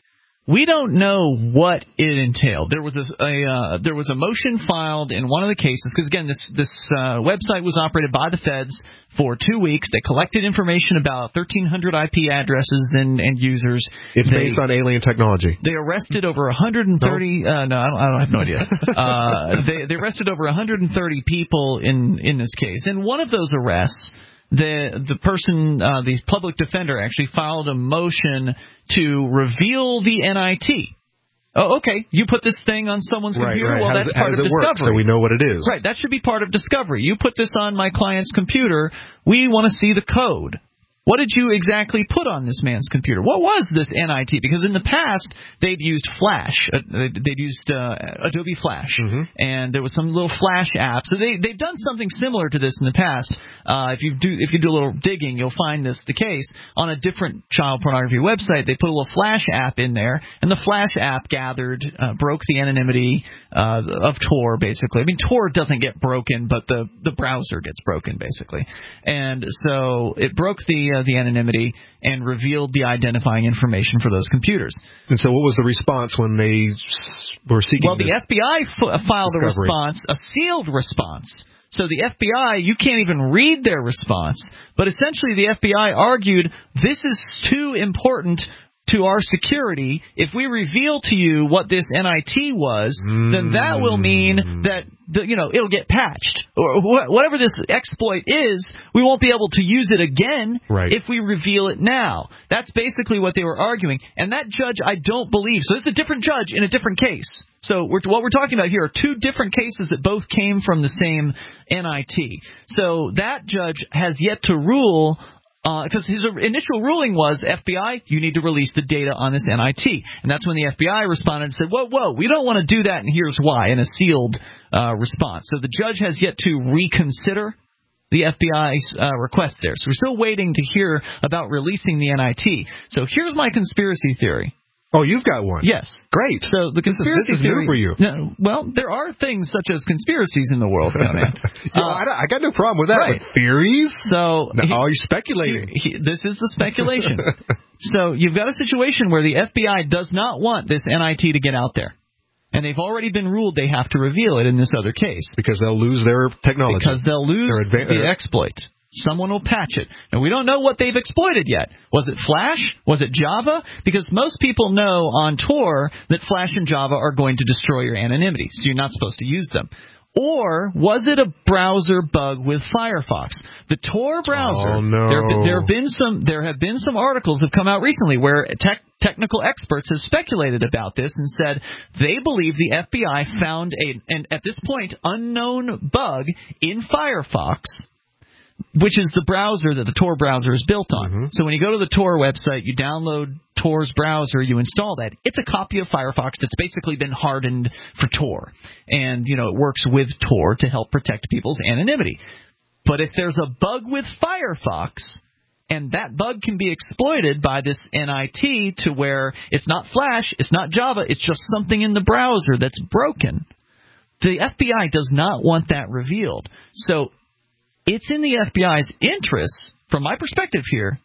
We don't know what it entailed. There was a, a uh, there was a motion filed in one of the cases because again, this this uh, website was operated by the feds for two weeks. They collected information about thirteen hundred I P addresses and, and users. It's they, based on alien technology. They arrested over one hundred thirty. No, uh, no I, don't, I don't have no idea. uh, they they arrested over one hundred thirty people in in this case, and one of those arrests. The the person, uh, the public defender, actually filed a motion to reveal the N I T. Oh, okay. You put this thing on someone's right, computer. Right. Well, how that's it, part of discovery. Work, so we know what it is. Right. That should be part of discovery. You put this on my client's computer. We want to see the code. What did you exactly put on this man's computer? What was this N I T? Because in the past, they'd used Flash. Uh, they'd used uh, Adobe Flash. Mm-hmm. And there was some little Flash app. So they, they've done something similar to this in the past. Uh, if you do if you do a little digging, you'll find this the case. On a different child pornography website, they put a little Flash app in there. And the Flash app gathered, uh, broke the anonymity uh, of Tor, basically. I mean, Tor doesn't get broken, but the, the browser gets broken, basically. And so it broke the... Uh, the anonymity and revealed the identifying information for those computers. And so what was the response when they were seeking Well, the this F B I f- filed discovery? a response, a sealed response. So the F B I, you can't even read their response, but essentially the F B I argued this is too important to our security. If we reveal to you what this N I T was, mm. then that will mean that the, you know it'll get patched or wh- whatever this exploit is. We won't be able to use it again right. if we reveal it now. That's basically what they were arguing. And that judge, I don't believe. So it's a different judge in a different case. So we're, what we're talking about here are two different cases that both came from the same N I T. So that judge has yet to rule. Because uh, his initial ruling was, F B I, you need to release the data on this N I T. And that's when the F B I responded and said, whoa, whoa, we don't want to do that, and here's why, in a sealed uh, response. So the judge has yet to reconsider the F B I's uh, request there. So we're still waiting to hear about releasing the N I T. So here's my conspiracy theory. Oh, you've got one. Yes. Great. So the conspiracy this is, this is theory. new for you. No, well, there are things such as conspiracies in the world, man. yeah, uh, I, I got no problem with that. Right. With theories. So, no, oh, you're speculating. He, he, this is the speculation. So you've got a situation where the F B I does not want this N I T to get out there. And they've already been ruled they have to reveal it in this other case. Because they'll lose their technology. Because they'll lose adva- the exploit. Someone will patch it. And we don't know what they've exploited yet. Was it Flash? Was it Java? Because most people know on Tor that Flash and Java are going to destroy your anonymity, so you're not supposed to use them. Or was it a browser bug with Firefox? The Tor browser. Oh, no. There, there have been some. There have been some articles that have come out recently where tech, technical experts have speculated about this and said they believe the F B I found a, an at this point unknown bug in Firefox, which is the browser that the Tor browser is built on. Mm-hmm. So when you go to the Tor website, you download Tor's browser, you install that. It's a copy of Firefox that's basically been hardened for Tor. And, you know, it works with Tor to help protect people's anonymity. But if there's a bug with Firefox, and that bug can be exploited by this N I T to where it's not Flash, it's not Java, it's just something in the browser that's broken, the F B I does not want that revealed. So it's in the F B I's interest, from my perspective here,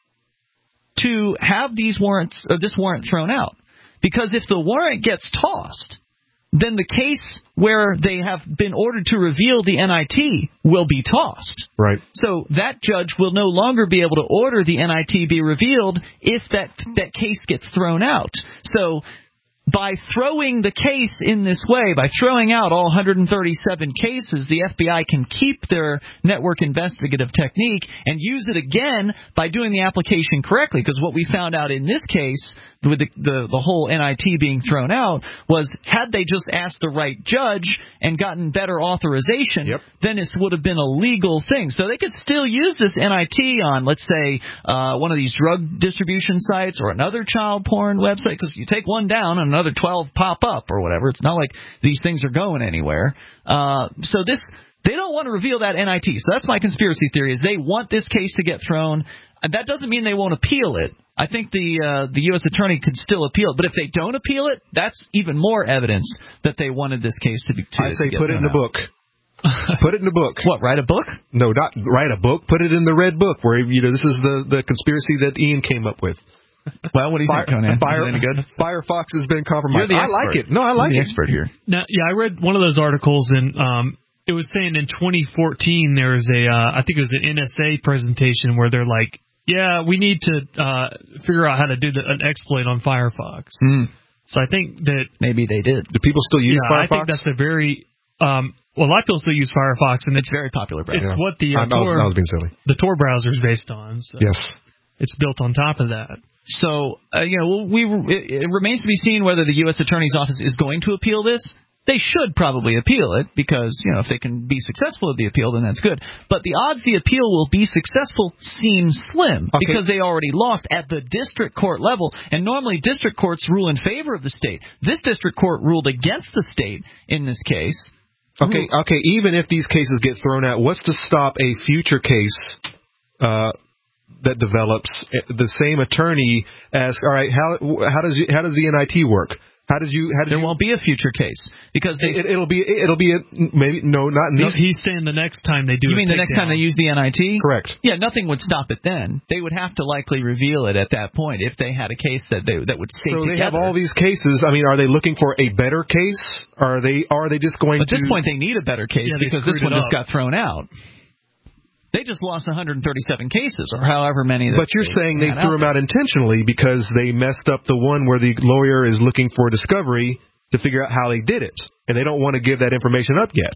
to have these warrants or this warrant thrown out. Because if the warrant gets tossed, then the case where they have been ordered to reveal the N I T will be tossed. Right. So that judge will no longer be able to order the N I T be revealed if that that case gets thrown out. So by throwing the case in this way, by throwing out all one hundred thirty-seven cases, the F B I can keep their network investigative technique and use it again by doing the application correctly. Because what we found out in this case, with the, the, the whole N I T being thrown out, was had they just asked the right judge and gotten better authorization, yep. then this would have been a legal thing. So they could still use this N I T on, let's say, uh, one of these drug distribution sites or another child porn website, because you take one down and another twelve pop up or whatever. It's not like these things are going anywhere. Uh, so this... They don't want to reveal that N I T. So that's my conspiracy theory, is they want this case to get thrown. And that doesn't mean they won't appeal it. I think the uh, the U S attorney could still appeal it. But if they don't appeal it, that's even more evidence that they wanted this case to be to, I say to get put it in the out. book. Put it in the book. What, write a book? No, not write a book. Put it in the red book where, you know, this is the, the conspiracy that Ian came up with. Well, what do you Fire, think, Conan? Fire, Is it any good? Firefox has been compromised. You're the I expert. like it. No, I like You're it. the expert here. Now, yeah, I read one of those articles, and um, it was saying in twenty fourteen there was a, uh, I think it was an N S A presentation where they're like, yeah, we need to uh, figure out how to do the, an exploit on Firefox. Mm. So I think that maybe they did. Do people still use yeah, Firefox? I think that's a very um, well, a lot of people still use Firefox, and it's, it's very popular browser. It's yeah. what the uh, I, I, was, Tor, I was being silly. the Tor browser is based on. So yes, it's built on top of that. So uh, you know, we it, it remains to be seen whether the U S Attorney's Office is going to appeal this. They should probably appeal it because, you know, if they can be successful at the appeal, then that's good. But the odds the appeal will be successful seem slim okay. because they already lost at the district court level. And normally district courts rule in favor of the state. This district court ruled against the state in this case. Okay, okay. Even if these cases get thrown out, what's to stop a future case uh, that develops? The same attorney asks, all right, how how does you, how does the N I T work? How did you? How did there you, won't be a future case because they, it, it'll be it'll be a, maybe no not in no, these. He's saying the next time they do. You mean the next down. time they use the N I T? Correct. Yeah, nothing would stop it then. They would have to likely reveal it at that point if they had a case that they that would stay so together. they have all these cases. I mean, are they looking for a better case? Are they are they just going At to? this point, they need a better case yeah, because this one up. just got thrown out. They just lost one hundred thirty-seven cases, or however many. That but you're they saying they had threw them out intentionally because they messed up the one where the lawyer is looking for discovery to figure out how they did it, and they don't want to give that information up yet.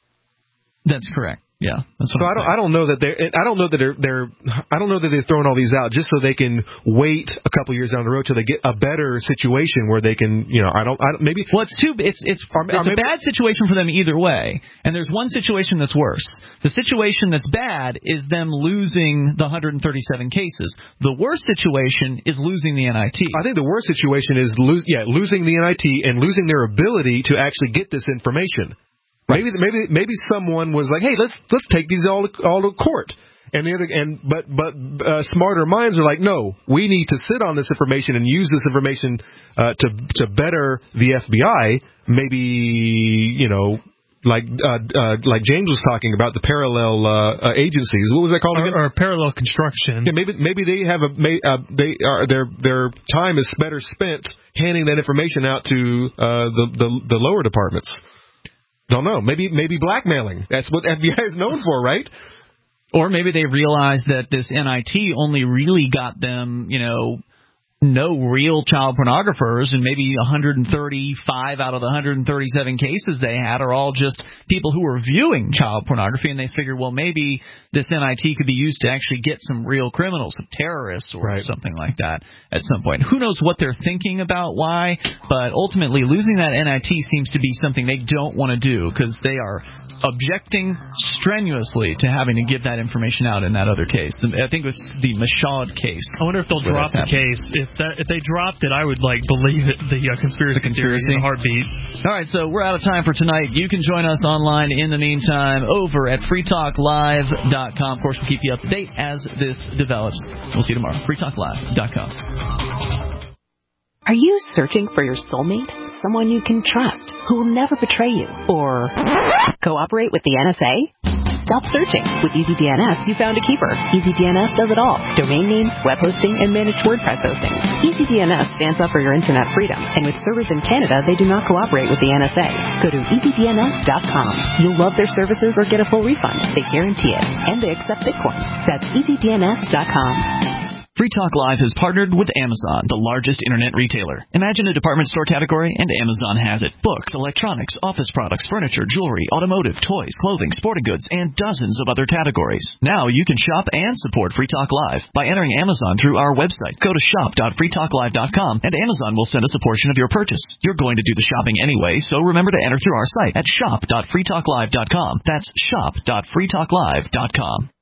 That's correct. Yeah. That's so I don't. I don't know that they're. I don't know that they're. They're. I don't know that they're throwing all these out just so they can wait a couple years down the road till they get a better situation where they can. You know. I don't. I don't maybe. Well, it's too. It's it's or, it's or maybe, a bad situation for them either way. And there's one situation that's worse. The situation that's bad is them losing the one hundred thirty-seven cases. The worst situation is losing the N I T. I think the worst situation is lo- yeah losing the N I T and losing their ability to actually get this information. Maybe maybe maybe someone was like, hey, let's let's take these all to, all to court, and the other and but but uh, smarter minds are like, no, we need to sit on this information and use this information uh, to to better the F B I. Maybe you know, like uh, uh, like James was talking about the parallel uh, uh, agencies. What was that called again? Or, or parallel construction. Yeah, maybe maybe they have a may, uh, they are their their time is better spent handing that information out to uh, the, the the lower departments. Don't know. Maybe maybe blackmailing. That's what F B I is known for, right? Or maybe they realized that this N I T only really got them, you know, no real child pornographers, and maybe one hundred thirty-five out of the one hundred thirty-seven cases they had are all just people who were viewing child pornography, and they figured, well, maybe this N I T could be used to actually get some real criminals, some terrorists or right. something like that at some point. Who knows what they're thinking about, why, but ultimately losing that N I T seems to be something they don't want to do because they are objecting strenuously to having to give that information out in that other case. I think it's the Michaud case. I wonder if they'll drop the case. If that if they dropped it, I would like believe it, the uh, conspiracy, the conspiracy theory in a heartbeat. All right, so we're out of time for tonight. You can join us online in the meantime over at free talk live dot com. Of course, we'll keep you up to date as this develops. We'll see you tomorrow. free talk live dot com. Are you searching for your soulmate? Someone you can trust, who will never betray you, or cooperate with the N S A? Stop searching. With EasyDNS, you found a keeper. EasyDNS does it all. Domain names, web hosting, and managed WordPress hosting. EasyDNS stands up for your internet freedom, and with servers in Canada, they do not cooperate with the N S A. Go to easy D N S dot com. You'll love their services or get a full refund. They guarantee it. And they accept Bitcoin. That's easy D N S dot com. Free Talk Live has partnered with Amazon, the largest internet retailer. Imagine a department store category, and Amazon has it. Books, electronics, office products, furniture, jewelry, automotive, toys, clothing, sporting goods, and dozens of other categories. Now you can shop and support Free Talk Live by entering Amazon through our website. Go to shop dot free talk live dot com, and Amazon will send us a portion of your purchase. You're going to do the shopping anyway, so remember to enter through our site at shop dot free talk live dot com. That's shop dot free talk live dot com.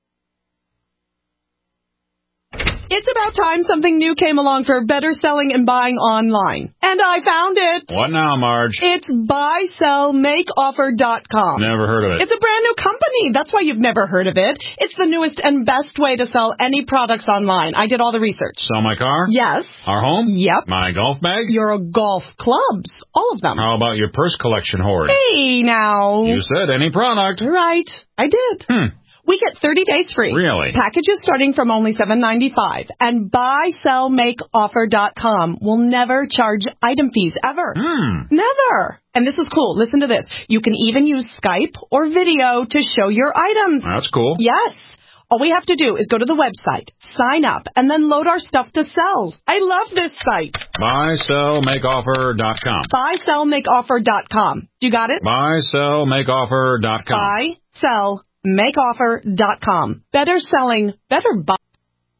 It's about time something new came along for better selling and buying online. And I found it. What now, Marge? It's buy sell make offer dot com. Never heard of it. It's a brand new company. That's why you've never heard of it. It's the newest and best way to sell any products online. I did all the research. Sell my car? Yes. Our home? Yep. My golf bag? Your golf clubs. All of them. How about your purse collection hoard? Hey, now. You said any product. Right. I did. Hmm. We get thirty days free. Really? Packages starting from only seven ninety-five. And buy sell make offer dot com will never charge item fees ever. Hmm. Never. And this is cool. Listen to this. You can even use Skype or video to show your items. That's cool. Yes. All we have to do is go to the website, sign up, and then load our stuff to sell. I love this site. buy sell make offer dot com. buy sell make offer dot com. You got it? buy sell make offer dot com. buy sell make offer dot com. Better selling, better buy.